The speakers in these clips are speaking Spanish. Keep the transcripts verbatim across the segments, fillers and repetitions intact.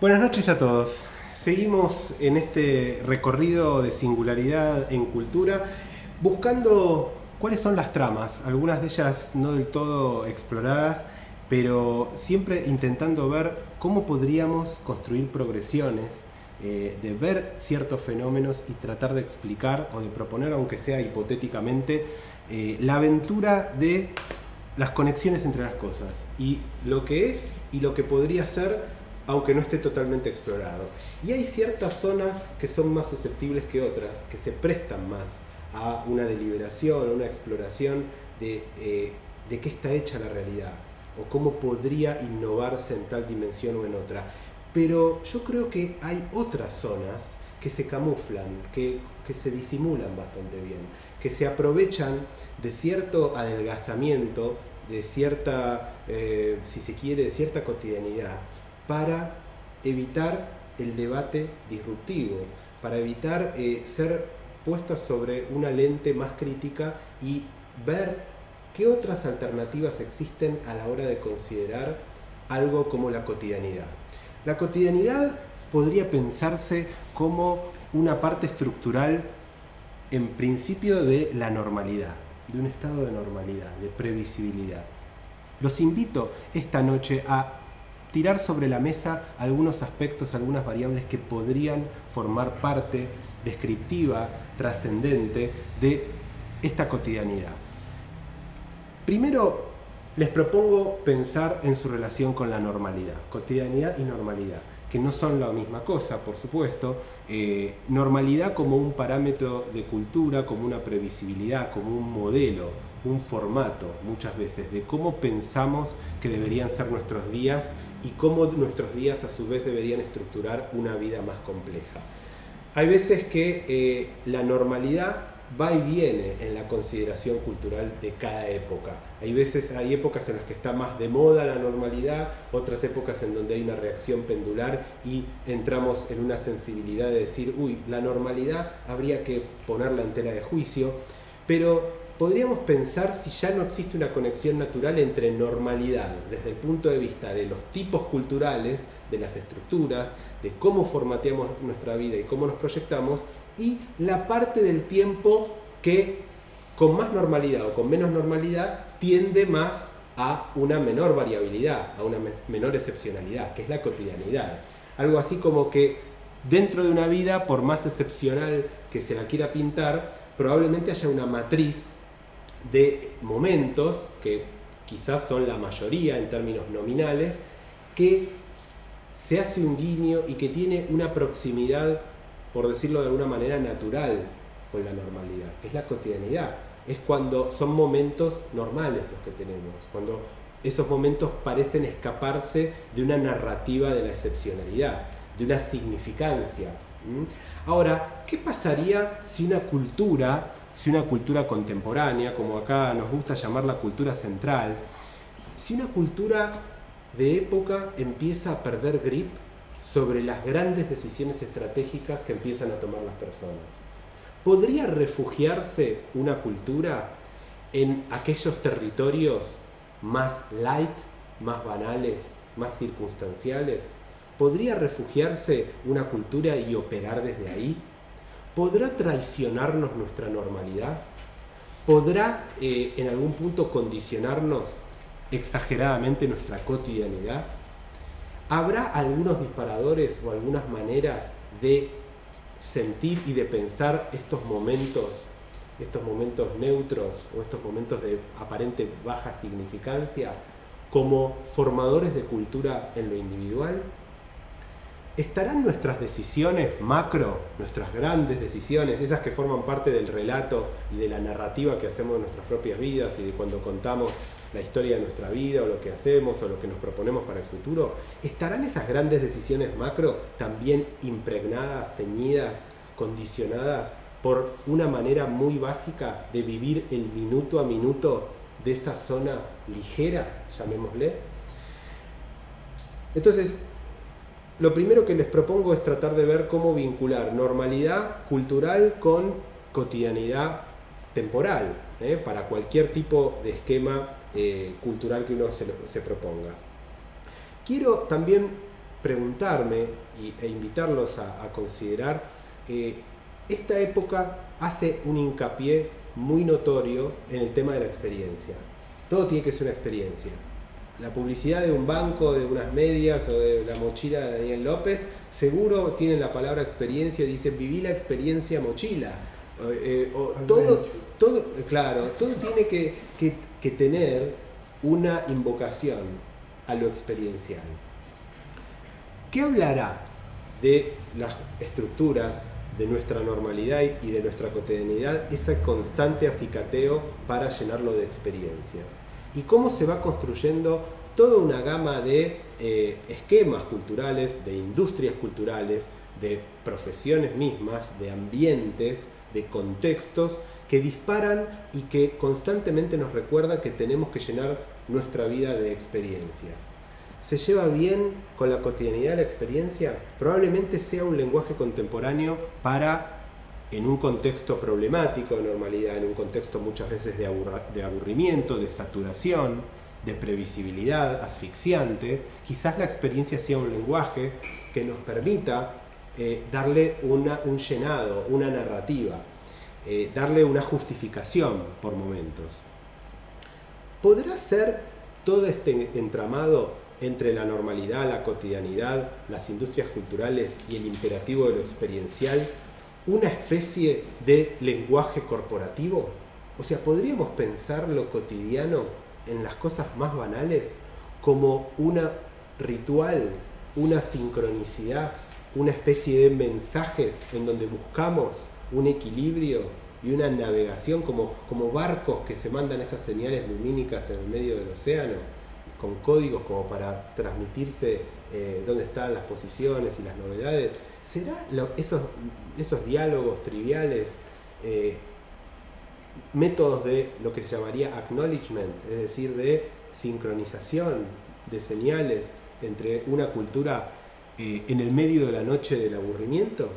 Buenas noches a todos. Seguimos en este recorrido de singularidad en cultura, buscando cuáles son las tramas, algunas de ellas no del todo exploradas, pero siempre intentando ver cómo podríamos construir progresiones, eh, de ver ciertos fenómenos y tratar de explicar o de proponer, aunque sea hipotéticamente, eh, la aventura de las conexiones entre las cosas y lo que es y lo que podría ser, aunque no esté totalmente explorado. Y hay ciertas zonas que son más susceptibles que otras, que se prestan más a una deliberación, a una exploración de, eh, de qué está hecha la realidad, o cómo podría innovarse en tal dimensión o en otra. Pero yo creo que hay otras zonas que se camuflan, que, que se disimulan bastante bien, que se aprovechan de cierto adelgazamiento, de cierta, eh, si se quiere, de cierta cotidianidad, para evitar el debate disruptivo, para evitar eh, ser puestas sobre una lente más crítica y ver qué otras alternativas existen a la hora de considerar algo como la cotidianidad. La cotidianidad podría pensarse como una parte estructural, en principio, de la normalidad, de un estado de normalidad, de previsibilidad. Los invito esta noche a tirar sobre la mesa algunos aspectos, algunas variables que podrían formar parte descriptiva, trascendente de esta cotidianidad. Primero, les propongo pensar en su relación con la normalidad, cotidianidad y normalidad, que no son la misma cosa, por supuesto. Eh, normalidad como un parámetro de cultura, como una previsibilidad, como un modelo, un formato, muchas veces, de cómo pensamos que deberían ser nuestros días y cómo nuestros días a su vez deberían estructurar una vida más compleja. Hay veces que eh, la normalidad va y viene en la consideración cultural de cada época. Hay veces, hay épocas en las que está más de moda la normalidad, otras épocas en donde hay una reacción pendular y entramos en una sensibilidad de decir, uy, la normalidad habría que ponerla en tela de juicio, pero podríamos pensar si ya no existe una conexión natural entre normalidad, desde el punto de vista de los tipos culturales, de las estructuras, de cómo formateamos nuestra vida y cómo nos proyectamos, y la parte del tiempo que con más normalidad o con menos normalidad tiende más a una menor variabilidad, a una menor excepcionalidad, que es la cotidianidad. Algo así como que dentro de una vida, por más excepcional que se la quiera pintar, probablemente haya una matriz de momentos, que quizás son la mayoría en términos nominales, que se hace un guiño y que tiene una proximidad, por decirlo de alguna manera, natural con la normalidad, que es la cotidianidad. Es cuando son momentos normales los que tenemos, cuando esos momentos parecen escaparse de una narrativa de la excepcionalidad, de una significancia. ¿Mm? Ahora, ¿qué pasaría si una cultura, si una cultura contemporánea, como acá nos gusta llamar la cultura central, si una cultura de época empieza a perder grip sobre las grandes decisiones estratégicas que empiezan a tomar las personas? ¿Podría refugiarse una cultura en aquellos territorios más light, más banales, más circunstanciales? ¿Podría refugiarse una cultura y operar desde ahí? ¿Podrá traicionarnos nuestra normalidad? ¿Podrá eh, en algún punto condicionarnos exageradamente nuestra cotidianidad? ¿Habrá algunos disparadores o algunas maneras de sentir y de pensar estos momentos, estos momentos neutros o estos momentos de aparente baja significancia como formadores de cultura en lo individual? ¿Estarán nuestras decisiones macro, nuestras grandes decisiones, esas que forman parte del relato y de la narrativa que hacemos de nuestras propias vidas y de cuando contamos la historia de nuestra vida o lo que hacemos o lo que nos proponemos para el futuro? ¿Estarán esas grandes decisiones macro también impregnadas, teñidas, condicionadas por una manera muy básica de vivir el minuto a minuto de esa zona ligera, llamémosle? Entonces, lo primero que les propongo es tratar de ver cómo vincular normalidad cultural con cotidianidad temporal, ¿eh? para cualquier tipo de esquema eh, cultural que uno se, se proponga. Quiero también preguntarme y, e invitarlos a, a considerar, eh, esta época hace un hincapié muy notorio en el tema de la experiencia. Todo tiene que ser una experiencia. La publicidad de un banco, de unas medias o de la mochila de Daniel López, seguro tienen la palabra experiencia y dicen viví la experiencia mochila. Eh, o todo, todo, claro, todo tiene que, que, que tener una invocación a lo experiencial. ¿Qué hablará de las estructuras de nuestra normalidad y de nuestra cotidianidad ese constante acicateo para llenarlo de experiencias? ¿Y cómo se va construyendo toda una gama de eh, esquemas culturales, de industrias culturales, de profesiones mismas, de ambientes, de contextos que disparan y que constantemente nos recuerdan que tenemos que llenar nuestra vida de experiencias? ¿Se lleva bien con la cotidianidad la experiencia? Probablemente sea un lenguaje contemporáneo para, en un contexto problemático de normalidad, en un contexto muchas veces de, aburra, de aburrimiento, de saturación, de previsibilidad asfixiante, quizás la experiencia sea un lenguaje que nos permita eh, darle una, un llenado, una narrativa, eh, darle una justificación por momentos. ¿Podrá ser todo este entramado entre la normalidad, la cotidianidad, las industrias culturales y el imperativo de lo experiencial una especie de lenguaje corporativo? O sea, ¿podríamos pensar lo cotidiano en las cosas más banales como un ritual, una sincronicidad, una especie de mensajes en donde buscamos un equilibrio y una navegación como, como barcos que se mandan esas señales lumínicas en el medio del océano, con códigos como para transmitirse eh, dónde están las posiciones y las novedades? ¿Será lo, esos, esos diálogos triviales eh, métodos de lo que se llamaría acknowledgement, es decir, de sincronización de señales entre una cultura eh, en el medio de la noche del aburrimiento?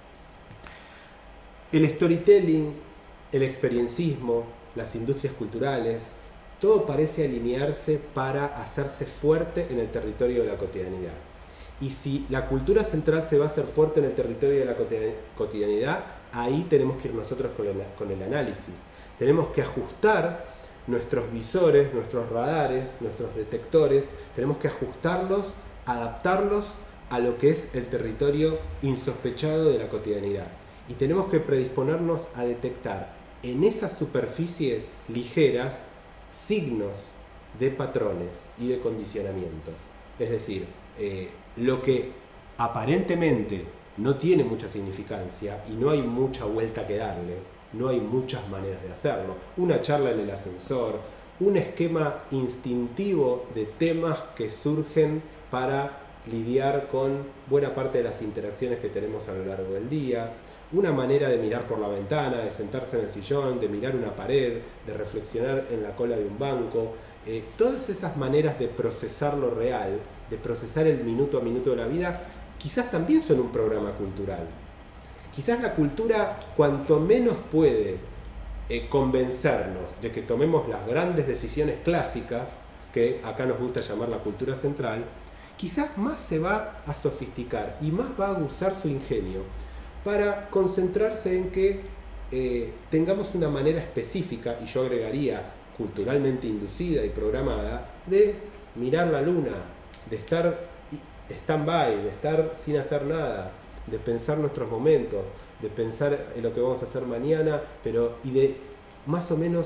El storytelling, el experiencismo, las industrias culturales, todo parece alinearse para hacerse fuerte en el territorio de la cotidianidad. Y si la cultura central se va a hacer fuerte en el territorio de la cotidianidad, ahí tenemos que ir nosotros con el, con el análisis. Tenemos que ajustar nuestros visores, nuestros radares, nuestros detectores, tenemos que ajustarlos, adaptarlos a lo que es el territorio insospechado de la cotidianidad. Y tenemos que predisponernos a detectar en esas superficies ligeras signos de patrones y de condicionamientos. Es decir, eh, lo que aparentemente no tiene mucha significancia y no hay mucha vuelta que darle, no hay muchas maneras de hacerlo. Una charla en el ascensor, un esquema instintivo de temas que surgen para lidiar con buena parte de las interacciones que tenemos a lo largo del día, una manera de mirar por la ventana, de sentarse en el sillón, de mirar una pared, de reflexionar en la cola de un banco. Eh, todas esas maneras de procesar lo real, de procesar el minuto a minuto de la vida, quizás también son un programa cultural. Quizás la cultura, cuanto menos puede eh, convencernos de que tomemos las grandes decisiones clásicas, que acá nos gusta llamar la cultura central, quizás más se va a sofisticar y más va a aguzar su ingenio para concentrarse en que eh, tengamos una manera específica, y yo agregaría culturalmente inducida y programada, de mirar la luna, de estar stand-by, de estar sin hacer nada, de pensar nuestros momentos, de pensar en lo que vamos a hacer mañana, pero y de más o menos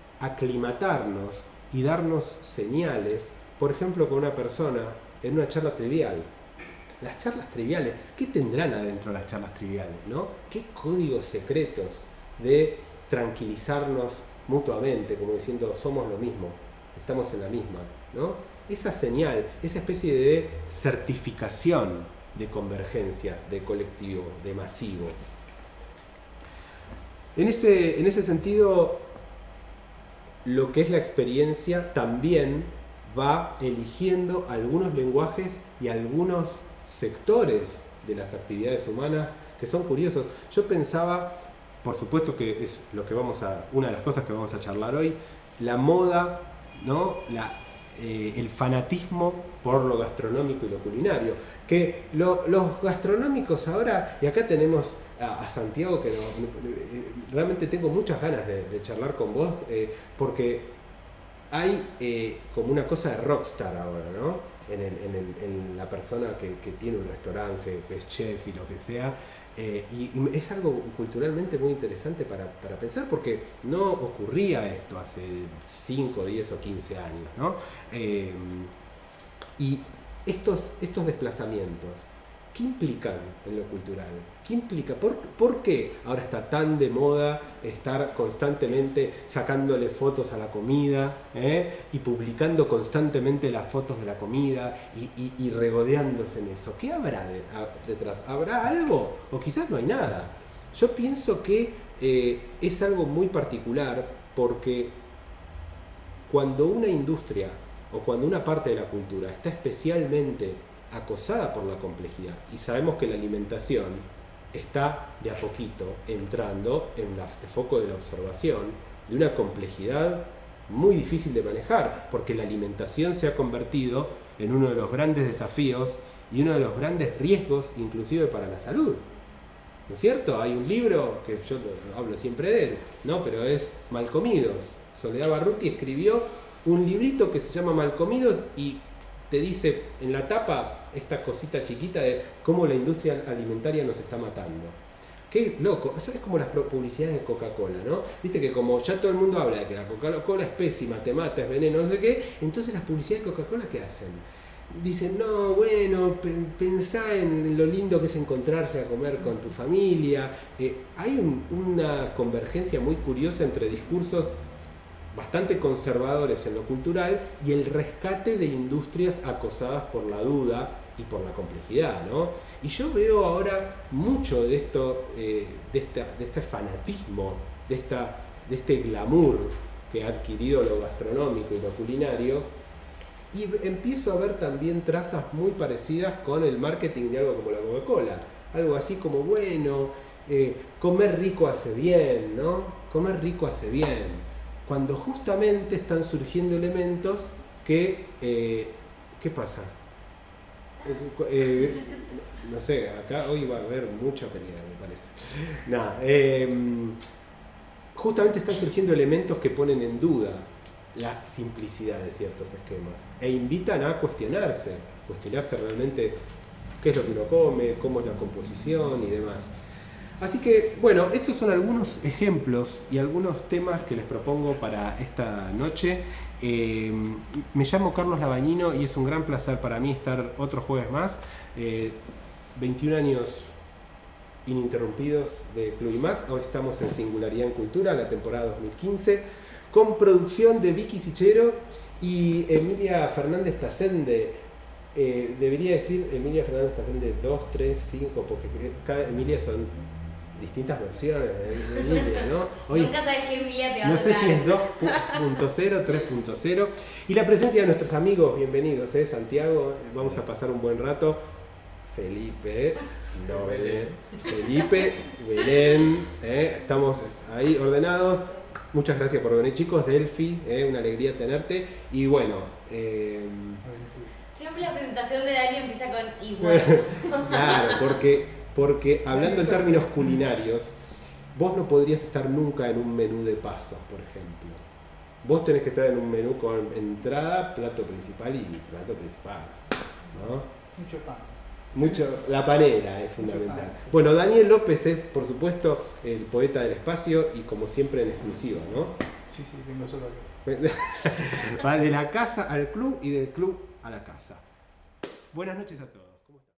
aclimatarnos y darnos señales, por ejemplo, con una persona en una charla trivial. Las charlas triviales, ¿qué tendrán adentro las charlas triviales, no? ¿Qué códigos secretos de tranquilizarnos mutuamente, como diciendo somos lo mismo, estamos en la misma, ¿no? Esa señal, esa especie de certificación de convergencia, de colectivo, de masivo. En ese, en ese sentido, lo que es la experiencia también va eligiendo algunos lenguajes y algunos sectores de las actividades humanas que son curiosos. Yo pensaba, por supuesto que es lo que vamos a, una de las cosas que vamos a charlar hoy, la moda, ¿no? La, eh, el fanatismo por lo gastronómico y lo culinario. Que lo, los gastronómicos ahora, y acá tenemos a, a Santiago, que no, realmente tengo muchas ganas de, de charlar con vos, eh, porque hay eh, como una cosa de rockstar ahora, ¿no? En, el, en, el, en la persona que, que tiene un restaurante, que, que es chef y lo que sea. Eh, y, y es algo culturalmente muy interesante para, para pensar, porque no ocurría esto hace cinco, diez o quince años, ¿no? Eh, y estos, estos desplazamientos, ¿qué implican en lo cultural? ¿Qué implica? ¿Por, ¿Por qué ahora está tan de moda estar constantemente sacándole fotos a la comida, eh? y publicando constantemente las fotos de la comida y, y, y regodeándose en eso? ¿Qué habrá de, a, detrás? ¿Habrá algo? O quizás no hay nada. Yo pienso que eh, es algo muy particular, porque cuando una industria o cuando una parte de la cultura está especialmente acosada por la complejidad, y sabemos que la alimentación está de a poquito entrando en la, el foco de la observación de una complejidad muy difícil de manejar, porque la alimentación se ha convertido en uno de los grandes desafíos y uno de los grandes riesgos, inclusive para la salud. ¿No es cierto? Hay un libro que yo hablo siempre de él, ¿no? Pero es Malcomidos. Soledad Barruti escribió un librito que se llama Malcomidos y te dice en la tapa esta cosita chiquita de cómo la industria alimentaria nos está matando. Qué loco, eso es como las publicidades de Coca-Cola, ¿no? Viste que como ya todo el mundo habla de que la Coca-Cola es pésima, te mata, es veneno, no sé qué, entonces las publicidades de Coca-Cola, ¿qué hacen? Dicen, no, bueno, pensá en lo lindo que es encontrarse a comer con tu familia. Eh, hay un, una convergencia muy curiosa entre discursos bastante conservadores en lo cultural y el rescate de industrias acosadas por la duda y por la complejidad, ¿no? Y yo veo ahora mucho de esto, eh, de, esta, de este fanatismo, de, esta, de este glamour que ha adquirido lo gastronómico y lo culinario, y empiezo a ver también trazas muy parecidas con el marketing de algo como la Coca-Cola. Algo así como, bueno, eh, comer rico hace bien, ¿no? Comer rico hace bien. Cuando justamente están surgiendo elementos que... Eh, ¿Qué pasa? Eh, no sé, acá hoy va a haber mucha pelea, me parece. Nada, eh, justamente están surgiendo elementos que ponen en duda la simplicidad de ciertos esquemas e invitan a cuestionarse, cuestionarse realmente qué es lo que uno come, cómo es la composición y demás. Así que, bueno, estos son algunos ejemplos y algunos temas que les propongo para esta noche. Eh, me llamo Carlos Labañino y es un gran placer para mí estar otro jueves más. Eh, veintiún años ininterrumpidos de Club y Más. Hoy estamos en Singularidad en Cultura, la temporada dos mil quince, con producción de Vicky Sichero y Emilia Fernández Tacende. Eh, debería decir Emilia Fernández Tacende dos, tres, cinco, porque cada Emilia son distintas versiones de Emilia, ¿no? Hoy, nunca sabes qué Emilia te va a no tocar. sé si es dos punto cero, tres punto cero. Y la presencia de nuestros amigos, bienvenidos, ¿eh? Santiago, vamos a pasar un buen rato. Felipe, no Belén, Felipe, Belén, ¿eh? Estamos ahí ordenados. Muchas gracias por venir, chicos. Delphi, ¿eh? Una alegría tenerte. Y bueno, eh... siempre la presentación de Dani empieza con igual. Claro, porque Porque hablando en términos culinarios, vos no podrías estar nunca en un menú de pasos, por ejemplo. Vos tenés que estar en un menú con entrada, plato principal y plato principal, ¿no? Mucho pan. Mucho, la panera es fundamental. Pan, sí. Bueno, Daniel López es, por supuesto, el poeta del espacio y como siempre en exclusiva, ¿no? Sí, sí, vengo solo acá. Va de la casa al club y del club a la casa. Buenas noches a todos.